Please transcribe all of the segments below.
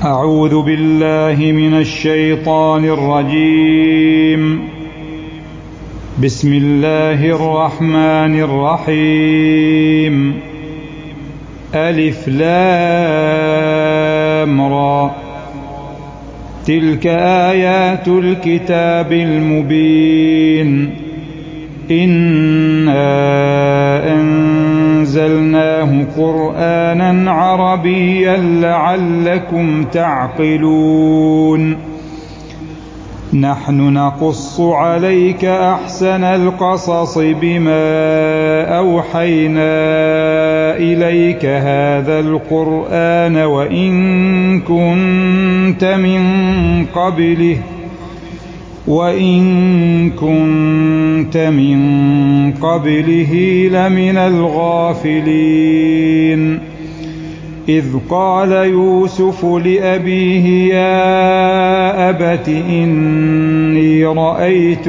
أعوذ بالله من الشيطان الرجيم. بسم الله الرحمن الرحيم. ألف لام را. تلك آيات الكتاب المبين. إنا أنزلناه قرآنا عربيا لعلكم تعقلون. نحن نقص عليك أحسن القصص بما أوحينا إليك هذا القرآن وإن كنت من قبله لمن الغافلين. إذ قال يوسف لأبيه يا أبت إني رأيت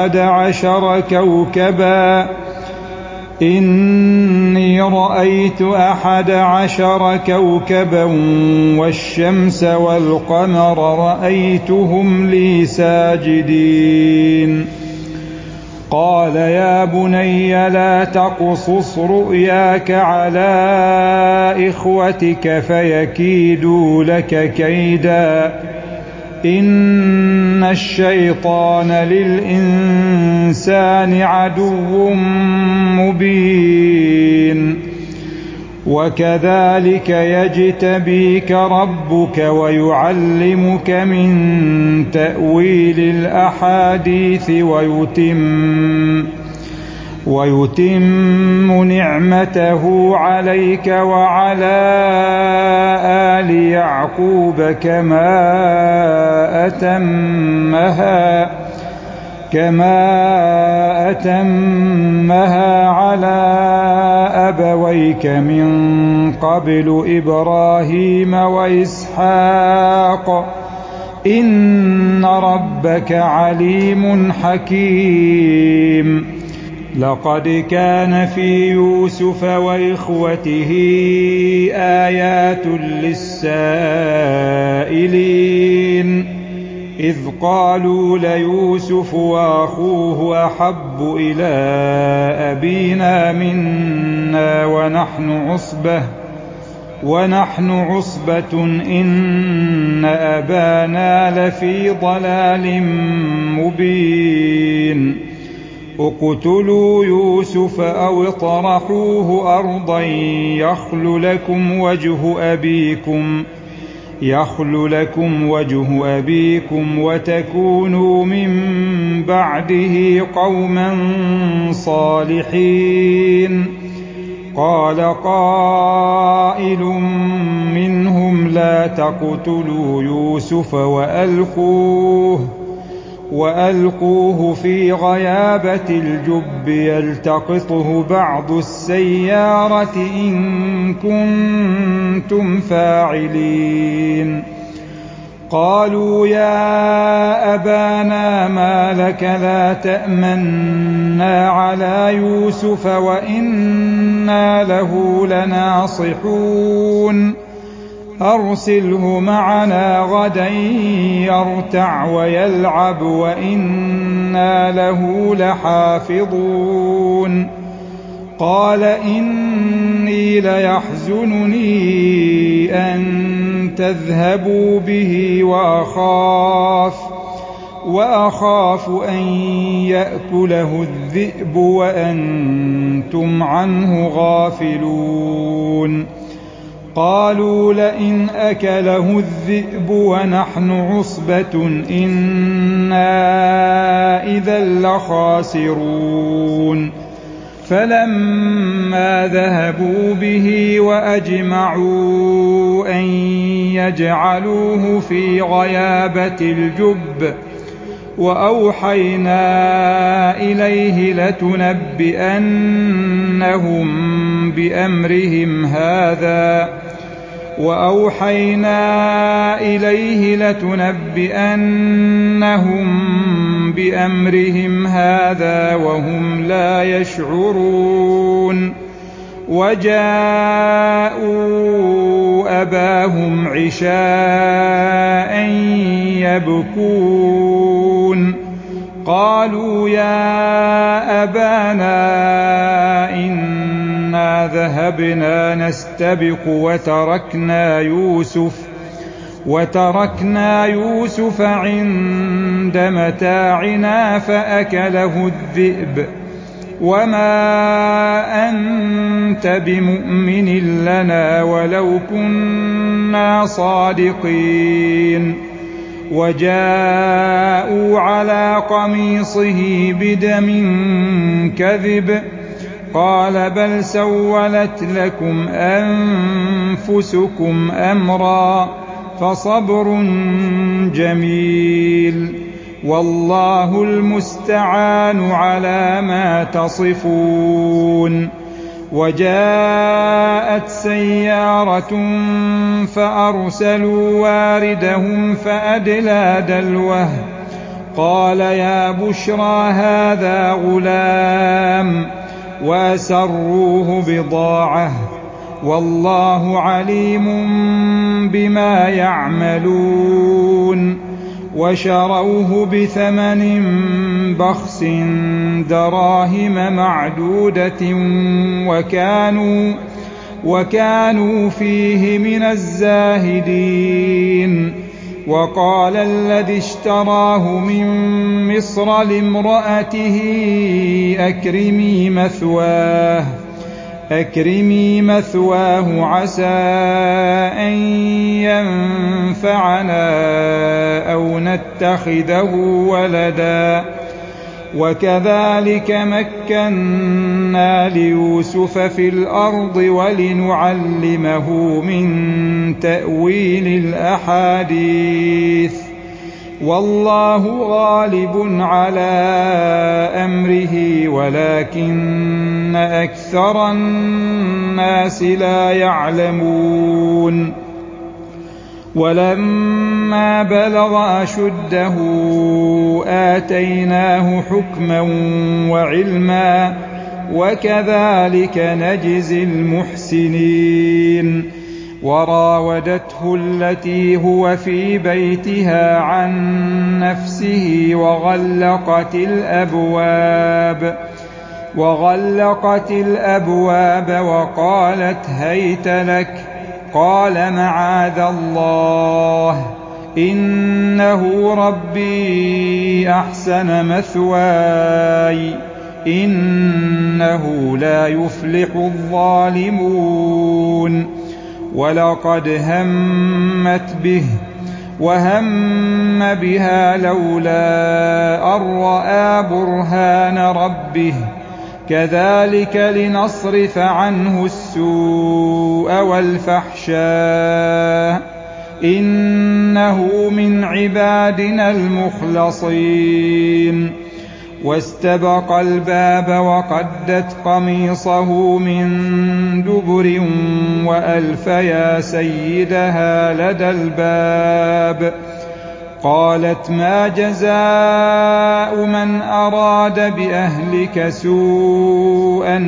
11 كوكبا والشمس والقمر رأيتهم لي ساجدين. قال يا بني لا تقصص رؤياك على إخوتك فيكيدوا لك كيدا إن الشيطان للإنسان عدو مبين. وكذلك يجتبيك ربك ويعلمك من تأويل الأحاديث ويتم نعمته عليك وعلى آل يعقوب كما أتمها على أبويك من قبل إبراهيم وإسحاق إن ربك عليم حكيم. لقد كان في يوسف وإخوته آيات للسائلين إذ قالوا ليوسف وأخوه أحب إلى أبينا منا ونحن عصبة إن أبانا لفي ضلال مبين. اقتلوا يوسف أو اطرحوه أرضا يخل لكم وجه أبيكم وتكونوا من بعده قوما صالحين. قال قائل منهم لا تقتلوا يوسف وألقوه في غيابة الجب يلتقطه بعض السيارة إن كنتم فاعلين. قالوا يا أبانا ما لك لا تأمنا على يوسف وإنا له لناصحون. أرسله معنا غدا يرتع ويلعب وإنا له لحافظون. قال إني ليحزنني أن تذهبوا به وأخاف أن يأكله الذئب وأنتم عنه غافلون. قالوا لئن أكله الذئب ونحن عصبة إنا إذا لخاسرون. فلما ذهبوا به وأجمعوا أن يجعلوه في غيابة الجب وأوحينا إليه لتنبئنهم بأمرهم هذا وهم لا يشعرون. وجاءوا أباهم عشاء يبكون قالوا يا أبانا إنا ذهبنا نستبق وتركنا يوسف عند متاعنا فأكله الذئب وما أنت بمؤمن لنا ولو كنا صادقين وجاءوا على قميصه بدم كذب قال بل سولت لكم أنفسكم أمرا فصبر جميل والله المستعان على ما تصفون. وجاءت سيارة فأرسلوا واردهم فأدلى دلوه قال يا بشرى هذا غلام وأسروه بضاعة والله عليم بما يعملون وشروه بثمن بخس دراهم معدودة وكانوا فيه من الزاهدين. وقال الذي اشتراه من مصر لامرأته أكرمي مثواه عسى أن ينفعنا أو نتخذه ولدا وكذلك مكنا ليوسف في الأرض ولنعلمه من تأويل الأحاديث والله غالب على أمره ولكن أكثر الناس لا يعلمون. ولما بلغ أشده آتيناه حكما وعلما وكذلك نجزي المحسنين. وراودته التي هو في بيتها عن نفسه وغلقت الأبواب وقالت هيت لك قال معاذ الله إنه ربي أحسن مثواي إنه لا يفلح الظالمون. ولقد همت به وهم بها لولا أن رأى برهان ربه كذلك لنصرف عنه السوء والفحشاء إنه من عبادنا المخلصين. واستبق الباب وقدت قميصه من دبر وألف يا سيدها لدى الباب قالت ما جزاء من أراد بأهلك سوءا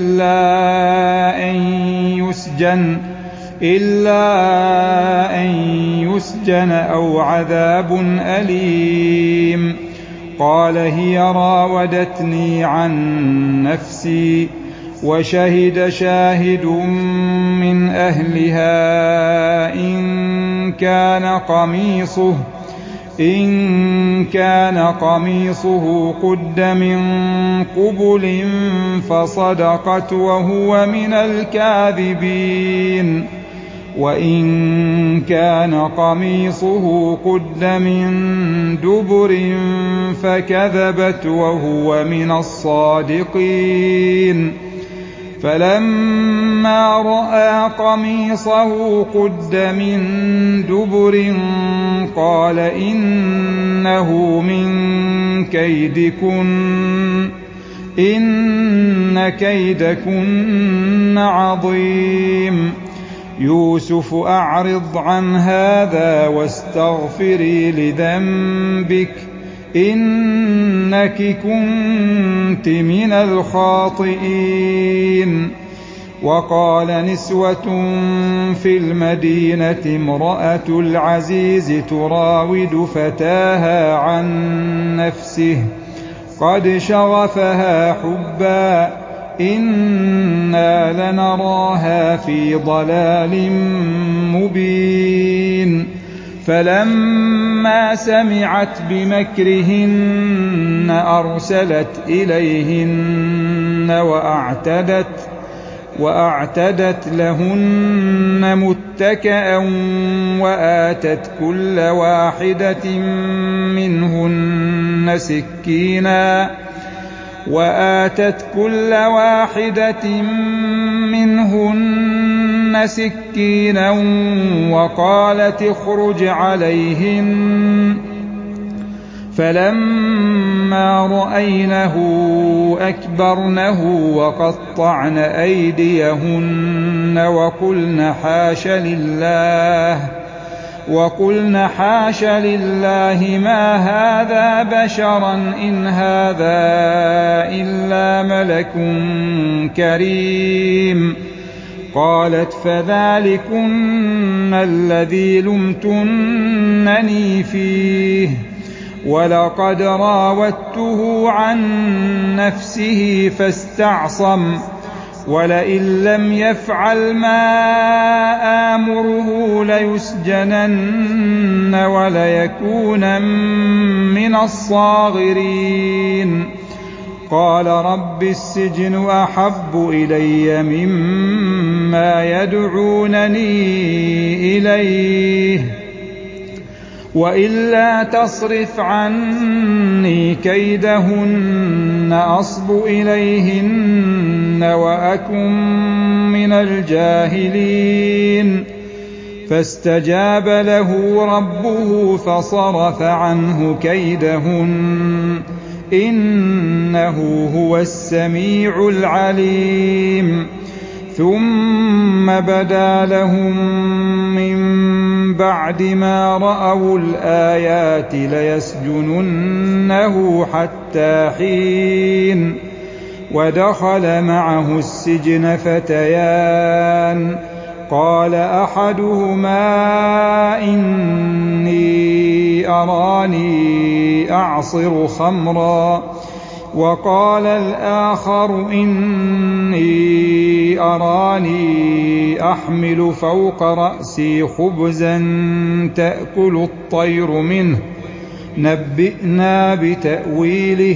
إلا أن يسجن أو عذاب أليم. قال هي راودتني عن نفسي وشهد شاهد من أهلها إن كان قميصه قد من قبل فصدقت وهو من الكاذبين وإن كان قميصه قد من دبر فكذبت وهو من الصادقين. فلما رأى قميصه قد من دبر قال إنه من كيدكن إن كيدكن عظيم. يوسف أعرض عن هذا واستغفري لذنبك إنك كنت من الخاطئين. وقال نسوة في المدينة امرأة العزيز تراود فتاها عن نفسه قد شغفها حبا إنا لنراها في ضلال مبين فلما سمعت بمكرهن أرسلت إليهن وأعتدت لهن متكئا وآتت كل واحدة منهن سكينا وقالت اخرج عليهن فلما رأينه أكبرنه وقطعن أيديهن وقلن حاش لله ما هذا بشرا إن هذا إلا ملك كريم قالت فذلكن الذي لمتنني فيه ولقد راودته عن نفسه فاستعصم ولئن لم يفعل ما آمره ليسجنن وليكونن من الصاغرين قال رب السجن أحب إلي مما يدعونني إليه وإلا تصرف عني كيدهن أصب إليهن وأكن من الجاهلين فاستجاب له ربه فصرف عنه كيدهن إنه هو السميع العليم ثم بدا لهم من بعد ما رأوا الآيات ليسجننه حتى حين ودخل معه السجن فتيان قال أحدهما إني أراني أعصر خمرا وقال الآخر إني أراني أحمل فوق رأسي خبزا تأكل الطير منه نبئنا بتأويله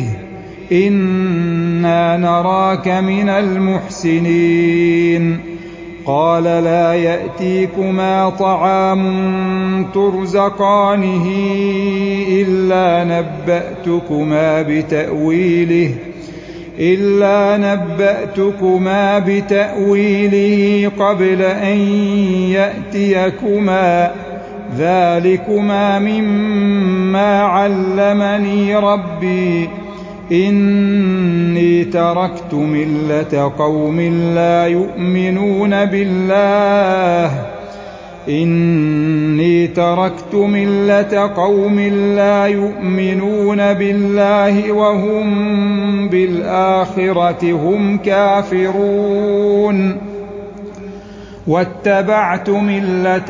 إنا نراك من المحسنين قال لا يأتيكما طعام ترزقانه إلا نبأتكما بتأويله قبل أن يأتيكما ذلكما مما علمني ربي إني تركت ملة قوم لا يؤمنون بالله وهم بالآخرة هم كافرون واتبعت ملة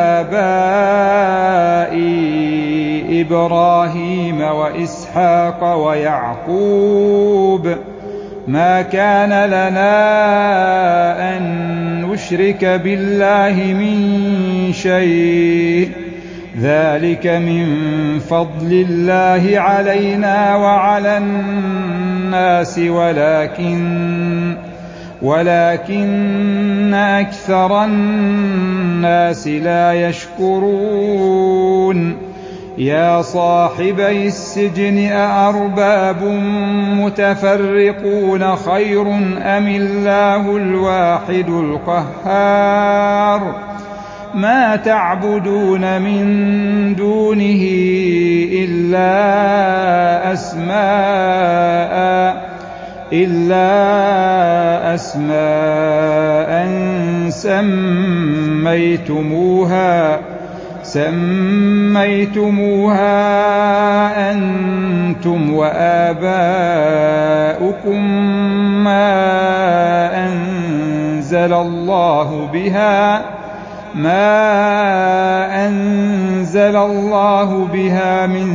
آبائي إبراهيم وإسحاق ويعقوب ما كان لنا أن نشرك بالله من شيء ذلك من فضل الله علينا وعلى الناس ولكن أكثر الناس لا يشكرون يا صاحبي السجن أأرباب متفرقون خير أم الله الواحد القهار ما تعبدون من دونه إلا أسماء سميتموها أنتم وآباؤكم ما أنزل أنزل الله بها من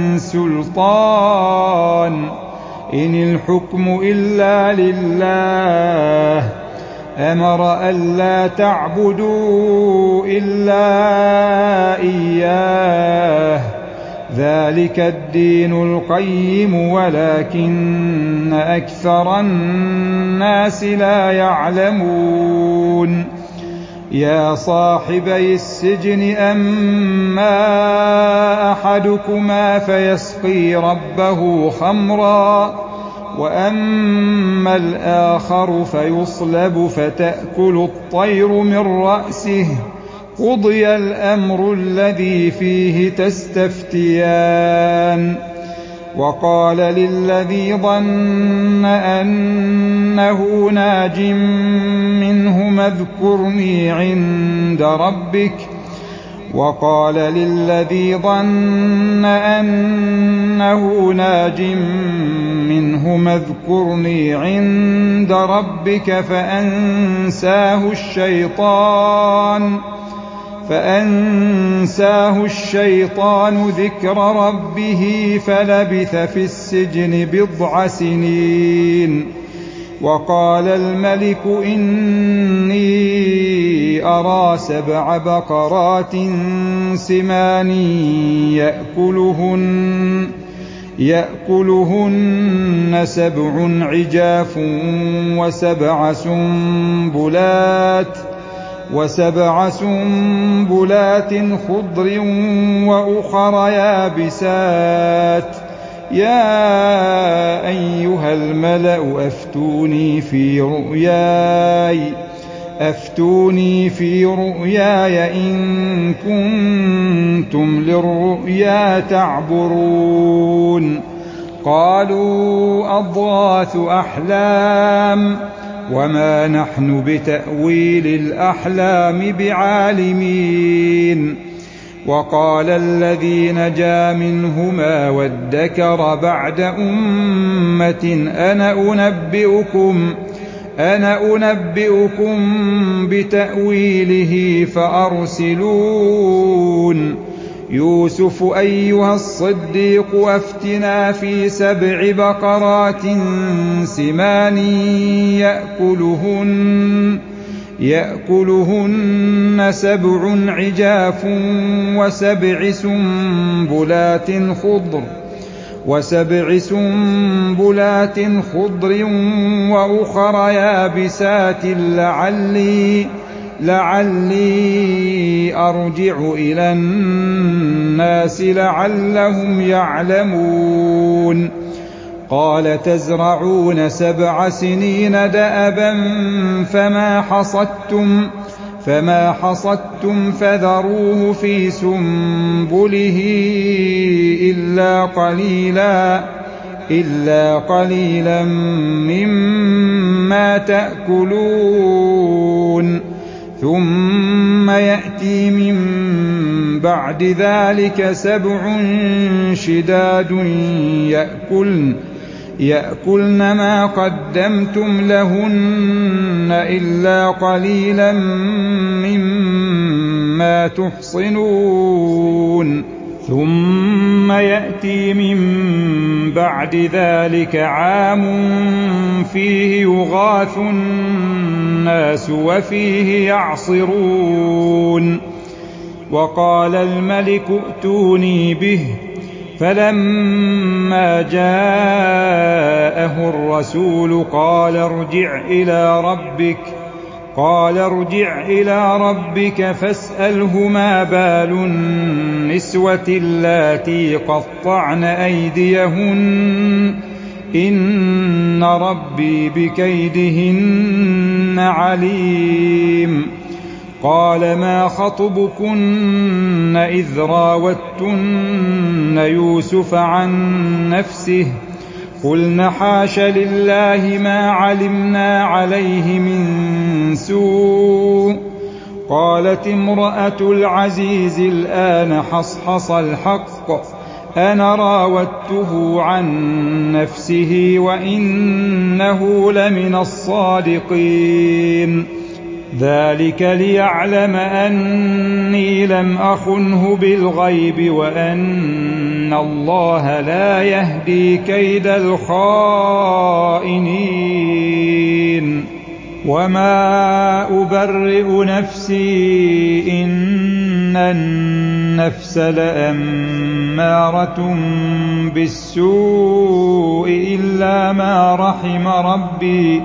سلطان إن الحكم إلا لله أمر ألا تعبدوا إلا إياه ذلك الدين القيم ولكن أكثر الناس لا يعلمون يا صاحبي السجن أما أحدكما فيسقي ربه خمرا وأما الآخر فيصلب فتأكل الطير من رأسه قضي الأمر الذي فيه تستفتيان وقال للذي ظن أنه ناج منهما اذكرني عند ربك فأنساه الشيطان ذكر ربه فلبث في السجن 9 سنين وقال الملك إني أرى 7 بقرات سمان يأكلهن 7 عجاف و7 سنبلات خضر وأخر يابسات يا أيها الملأ أفتوني في رؤياي إن كنتم للرؤيا تعبرون قالوا أضغاث أحلام وما نحن بتأويل الأحلام بعالمين وقال الذي نجا منهما وادكر بعد أمة أنا أنبئكم بتأويله فأرسلون يوسف أيها الصديق أفتنا في 7 بقرات سمان يأكلهن 7 عجاف و7 سنبلات خضر وأخر يابسات لعلي أرجع إلى الناس لعلهم يعلمون قال تزرعون 7 سنين دأبا فما حصدتم فذروه في سنبله إلا قليلا مما تأكلون ثم يأتي من بعد ذلك 7 شداد يأكلن ما قدمتم لهن إلا قليلا مما تحصنون ثم يأتي من بعد ذلك عام فيه يغاث الناس وفيه يعصرون وقال الملك ائتوني به فلما جاءه الرسول قال ارجع إلى ربك فاسأله ما بال النسوة اللاتي قطعن أيديهن إن ربي بكيدهن عليم قال ما خطبكن إذ راوتن يوسف عن نفسه قلن حاش لله ما علمنا عليه من سوء قالت امرأة العزيز الآن حصحص الحق أنا راودته عن نفسه وإنه لمن الصادقين ذلك ليعلم أني لم أخنه بالغيب وأن الله لا يهدي كيد الخائنين. وما أبرئ نفسي إن النفس لأمارة بالسوء إلا ما رحم ربي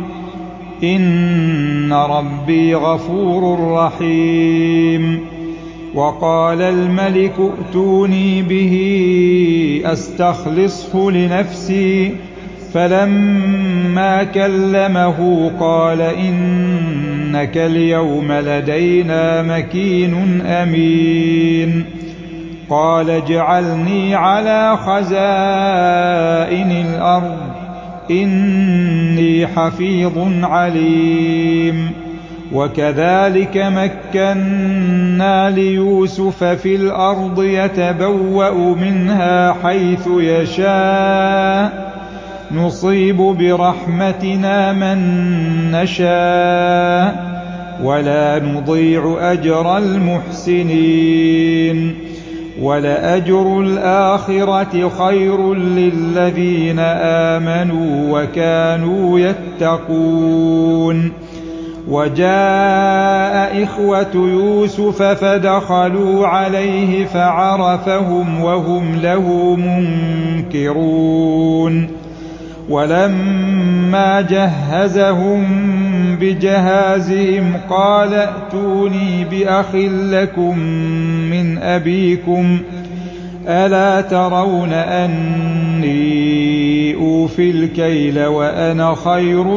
إن ربي غفور رحيم. وقال الملك ائتوني به أستخلصه لنفسي فلما كلمه قال إنك اليوم لدينا مكين أمين. قال اجعلني على خزائن الأرض إني حفيظ عليم. وكذلك مكنا ليوسف في الأرض يتبوأ منها حيث يشاء نصيب برحمتنا من نشاء ولا نضيع أجر المحسنين. ولأجر الآخرة خير للذين آمنوا وكانوا يتقون. وجاء إخوة يوسف فدخلوا عليه فعرفهم وهم له منكرون. ولما جهزهم بجهازهم قال ائتوني بأخ لكم من أبيكم ألا ترون أني أوفي الكيل وأنا خير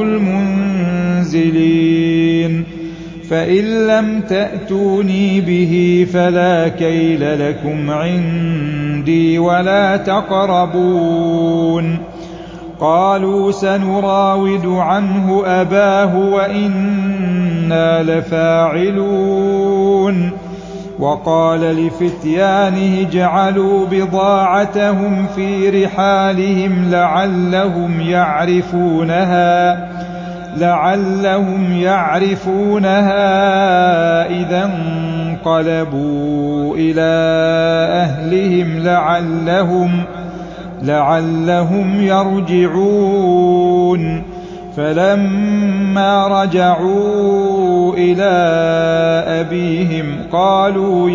المنزلين. فإن لم تأتوني به فلا كيل لكم عندي ولا تقربون. قالوا سنراود عنه أباه وإنا لفاعلون. وقال لفتيانه اجعلوا بضاعتهم في رحالهم لعلهم يعرفونها إذا انقلبوا إلى أهلهم لعلهم يرجعون. فلما رجعوا إلى أبيهم قالوا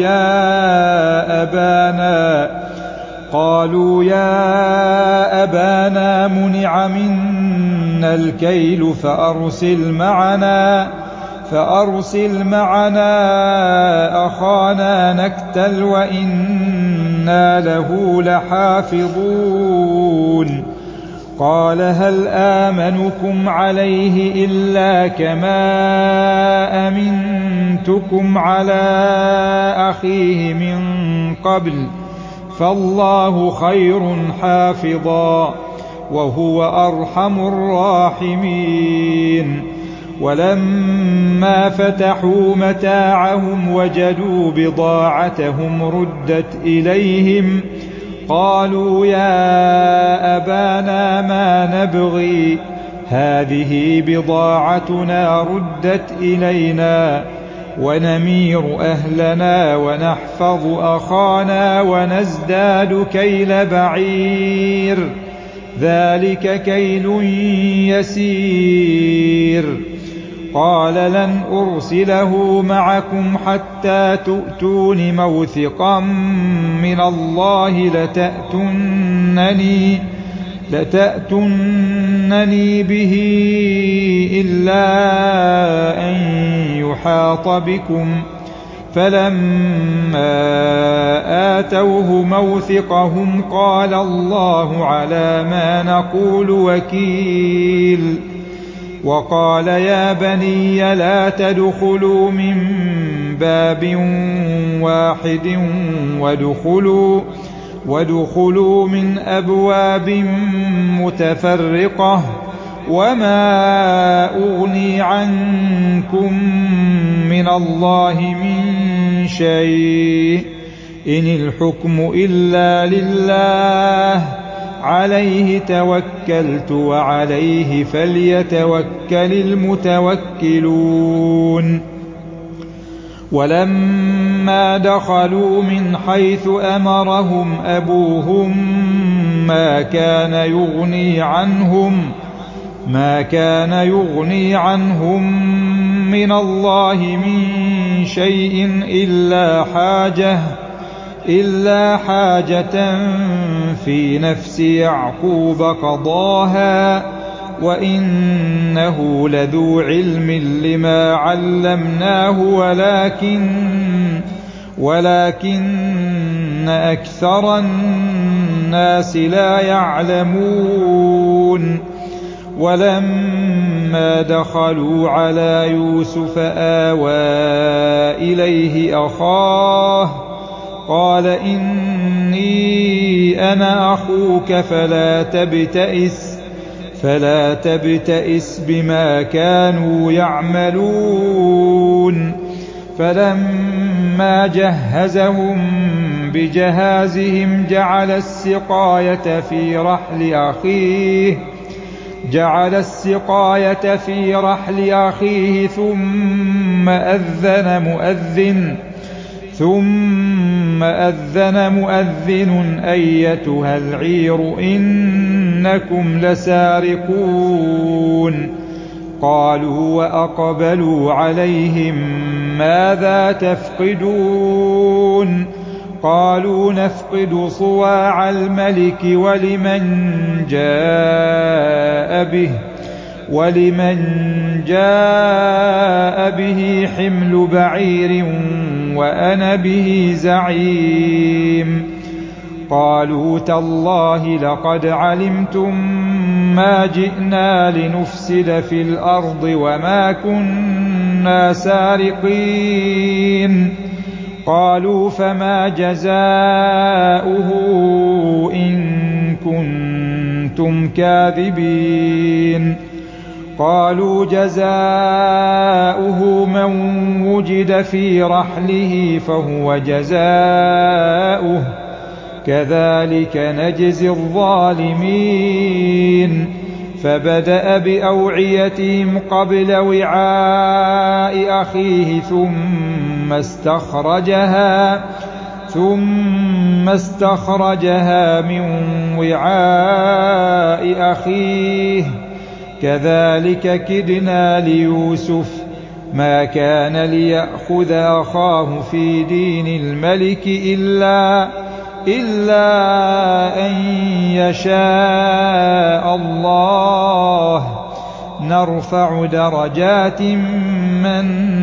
يا أبانا منع منا الكيل فأرسل معنا أخانا نكتل وإنا له لحافظون. قال هل آمنكم عليه إلا كما أمنتكم على أخيه من قبل فالله خير حافظا وهو أرحم الراحمين. ولما فتحوا متاعهم وجدوا بضاعتهم ردت إليهم قالوا يا أبانا ما نبغي هذه بضاعتنا ردت إلينا ونمير أهلنا ونحفظ أخانا ونزداد كيل بعير ذلك كيل يسير. قال لن أرسله معكم حتى تؤتون موثقا من الله لتأتونني به إلا أن يحاط بكم. فلما آتوه موثقهم قال الله على ما نقول وكيل. وقال يا بني لا تدخلوا من باب واحد وادخلوا من أبواب متفرقة وما أغني عنكم من الله من شيء إن الحكم إلا لله عليه توكلت وعليه فليتوكل المتوكلون. ولما دخلوا من حيث أمرهم أبوهم ما كان يغني عنهم من الله من شيء إلا حاجة في نفس يعقوب قضاها وإنه لذو علم لما علمناه ولكن أكثر الناس لا يعلمون. ولما دخلوا على يوسف آوى إليه أخاه قال إني أنا أخوك فلا تبتئس بما كانوا يعملون. فلما جهزهم بجهازهم جعل السقاية في رحل أخيه ثم أذن مؤذن أيتها العير إنكم لسارقون. قالوا وأقبلوا عليهم ماذا تفقدون؟ قالوا نفقد صواع الملك ولمن جاء به حمل بعير وأنا به زعيم. قالوا تالله لقد علمتم ما جئنا لنفسد في الأرض وما كنا سارقين. قالوا فما جزاؤه إن كنتم كاذبين؟ قالوا جزاؤه من وجد في رحله فهو جزاؤه كذلك نجزي الظالمين. فبدأ بأوعيتهم قبل وعاء أخيه ثم استخرجها من وعاء أخيه كذلك كدنا ليوسف ما كان ليأخذ أخاه في دين الملك إلا أن يشاء الله نرفع درجات من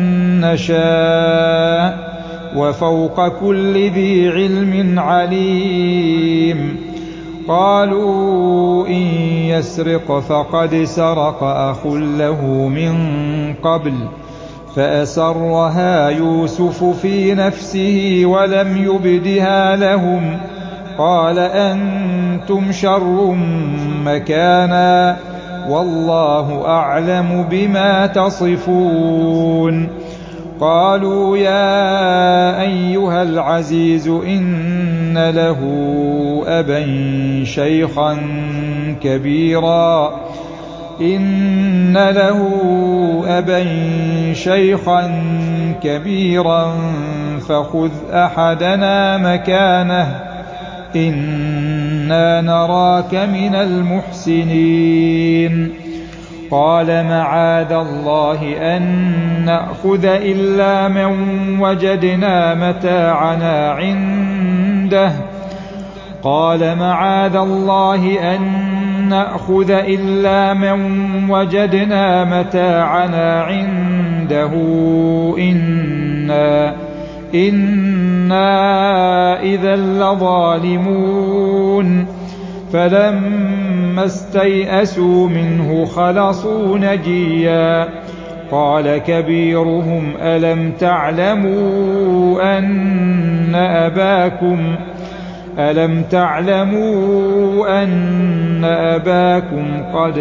نشاء وفوق كل ذي علم عليم. قالوا إن يسرق فقد سرق أخ له من قبل فأسرها يوسف في نفسه ولم يبدها لهم قال أنتم شر مكانا والله أعلم بما تصفون. قالوا يا أيها العزيز إن له أبا شيخا كبيرا فخذ أحدنا مكانه إنا نراك من المحسنين. قال معاذ الله أن نأخذ إلا من وجدنا متاعنا عنده إنا إذا لظالمون. فلما استيئسوا منه خلصوا نجيا. قال كبيرهم ألم تعلموا أن أباكم قد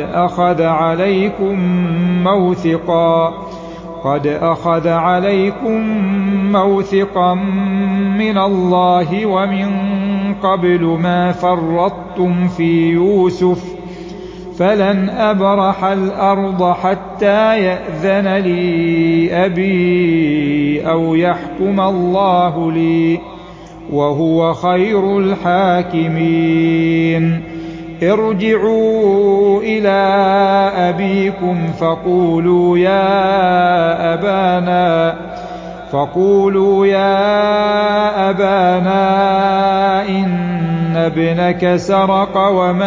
أخذ عليكم موثقا من الله ومن قبل ما فرطتم في يوسف فلن أبرح الأرض حتى يأذن لي أبي أو يحكم الله لي وهو خير الحاكمين. ارجعوا إلى أبيكم فقولوا يا أبانا إن ابنك سرق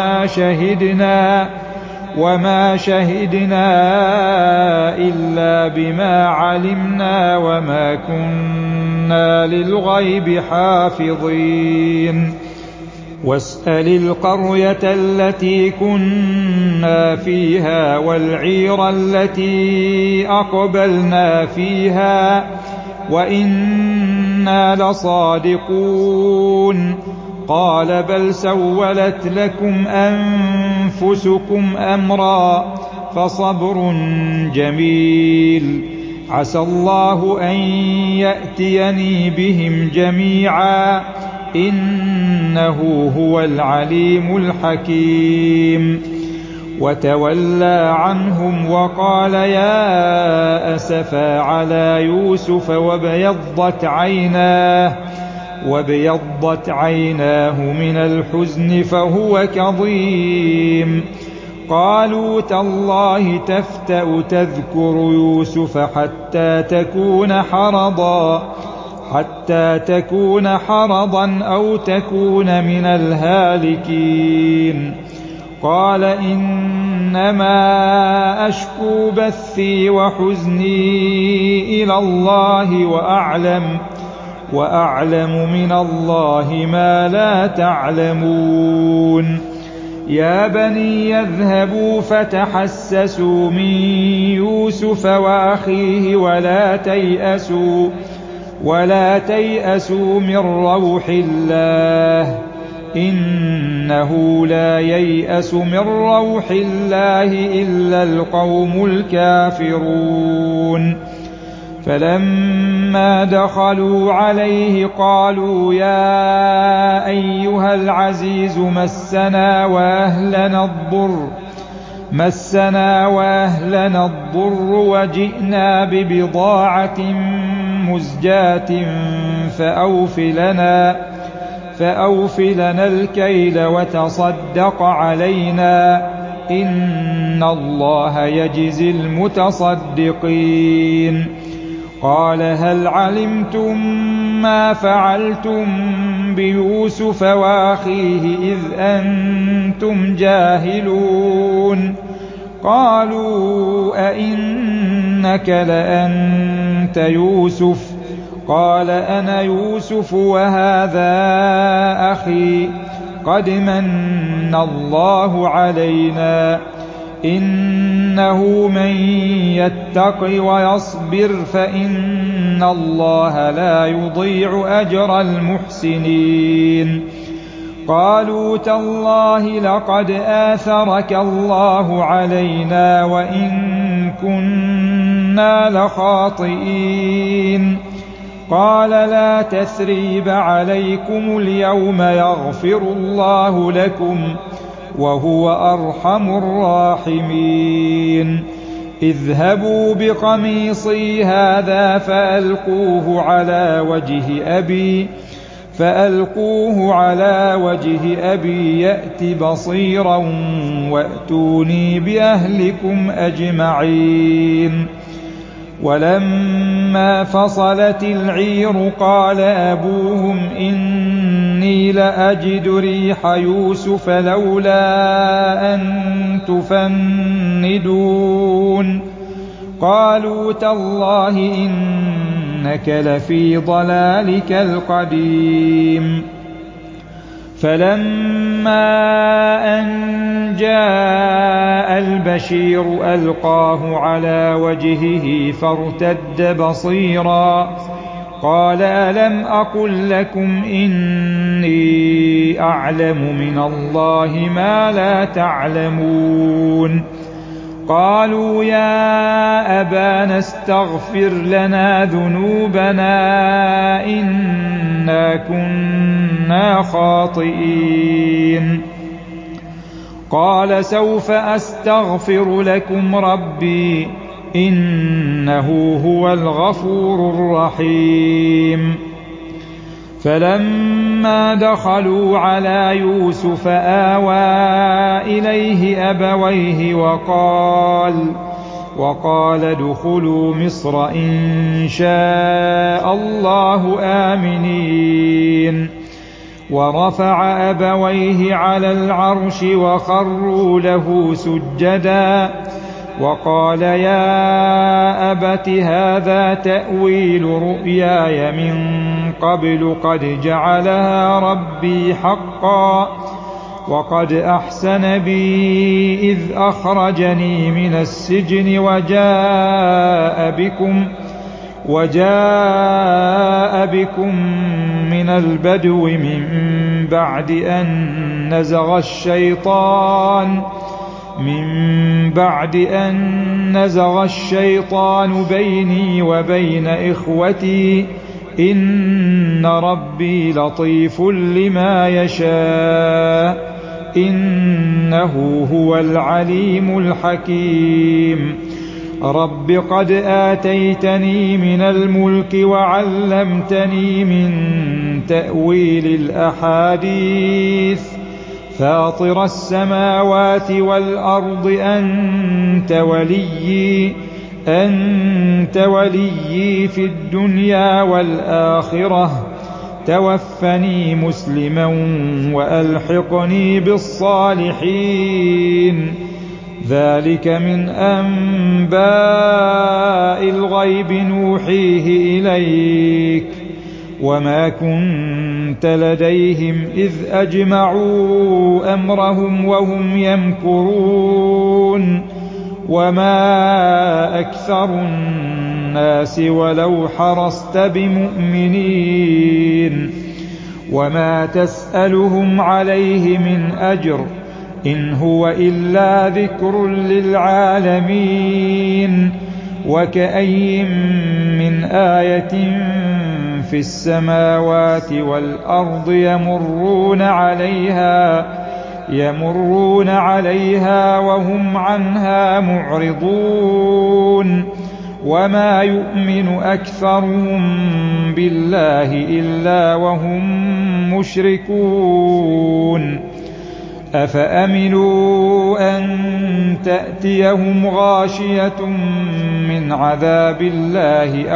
وما شهدنا إلا بما علمنا وما كنا للغيب حافظين. واسأل القرية التي كنا فيها والعير التي أقبلنا فيها وإنا لصادقون. قال بل سولت لكم أنفسكم أمرا فصبر جميل عسى الله أن يأتيني بهم جميعا إنه هو العليم الحكيم. وتولى عنهم وقال يا أسفا على يوسف وابيضت عيناه من الحزن فهو كظيم. قالوا تالله تفتأ تذكر يوسف حتى تكون حرضا أو تكون من الهالكين. قال إنما أشكو بثي وحزني إلى الله وأعلم من الله ما لا تعلمون. يا بني يذهبوا فتحسسوا من يوسف وأخيه ولا تيأسوا من روح الله إنه لا ييأس من روح الله إلا القوم الكافرون. فلما دخلوا عليه قالوا يا أيها العزيز مسنا وأهلنا الضر وجئنا ببضاعة مزجاة فأوف لنا الكيل وتصدق علينا إن الله يجزي المتصدقين. قال هل علمتم ما فعلتم بيوسف وأخيه إذ أنتم جاهلون؟ قالوا أئنك لأنت يوسف؟ قال أنا يوسف وهذا أخي قد من الله علينا إنه من يتق ويصبر فإن الله لا يضيع أجر المحسنين. قالوا تالله لقد آثرك الله علينا وإن كنا لخاطئين. قال لا تثريب عليكم اليوم يغفر الله لكم وهو أرحم الراحمين. اذهبوا بقميصي هذا فألقوه على وجه أبي يأت بصيرا وأتوني بأهلكم أجمعين. ولما فصلت العير قال أبوهم إني لأجد ريح يوسف لولا أن تفندون. قالوا تالله إنك لفي ضلالك القديم. فلما أن جاء البشير ألقاه على وجهه فارتد بصيرا قال ألم أقل لكم إني أعلم من الله ما لا تعلمون. قالوا يا أبانا استغفر لنا ذنوبنا إنا كنا خاطئين. قال سوف أستغفر لكم ربي إنه هو الغفور الرحيم. فلما دخلوا على يوسف آوى إليه أبويه وقال ادخلوا مصر إن شاء الله آمنين. ورفع أبويه على العرش وخروا له سجدا وقال يا أبت هذا تأويل رؤياي من قبل قد جعلها ربي حقا وقد أحسن بي إذ أخرجني من السجن وجاء بكم من البدو من بعد أن نزغ الشيطان بيني وبين إخوتي إن ربي لطيف لما يشاء إنه هو العليم الحكيم. رب قد آتيتني من الملك وعلمتني من تأويل الأحاديث فاطر السماوات والأرض أنت وليي في الدنيا والآخرة توفني مسلما وألحقني بالصالحين. ذلك من أنباء الغيب نوحيه إليك وما كنت لديهم إذ أجمعوا أمرهم وهم يمكرون وما أكثر الناس ولو حرصت بمؤمنين وما تسألهم عليه من أجر إن هو إلا ذكر للعالمين. وكأي من آية في السماوات والأرض يمرون عليها وهم عنها معرضون وما يؤمن أكثرهم بالله إلا وهم مشركون. أفأمنوا أن تأتيهم غاشية من عذاب الله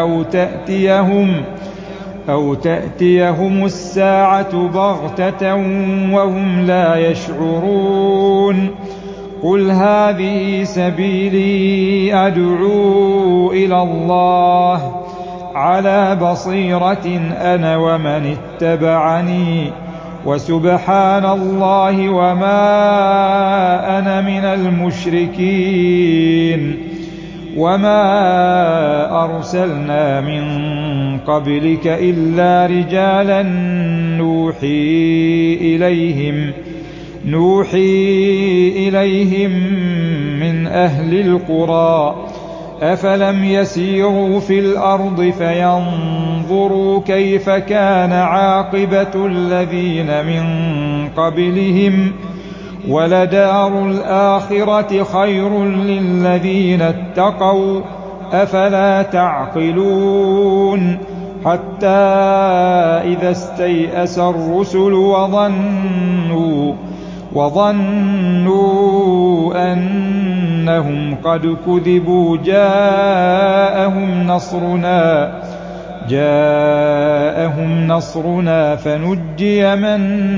أو تأتيهم الساعة بغتة وهم لا يشعرون. قل هذه سبيلي أدعو إلى الله على بصيرة أنا ومن اتبعني وسبحان الله وما أنا من المشركين. وما أرسلنا من قبلك إلا رجالا نوحي إليهم من أهل القرى أفلم يسيروا في الأرض فينظروا كيف كان عاقبة الذين من قبلهم ولدار الآخرة خير للذين اتقوا أفلا تعقلون. حتى إذا استيأس الرسل وظنوا أنهم قد كذبوا جاءهم نصرنا فنجي من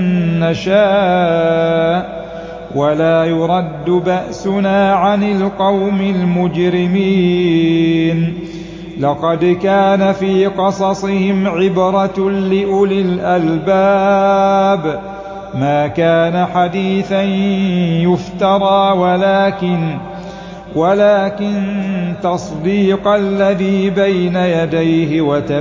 نشاء ولا يرد بأسنا عن القوم المجرمين. لقد كان في قصصهم عبرة لأولي الألباب ما كان حديثا يفترى ولكن تصديق الذي بين يديه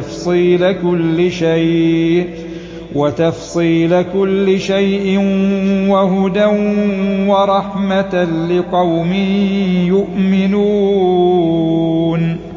وتفصيل كل شيء وهدى ورحمة لقوم يؤمنون.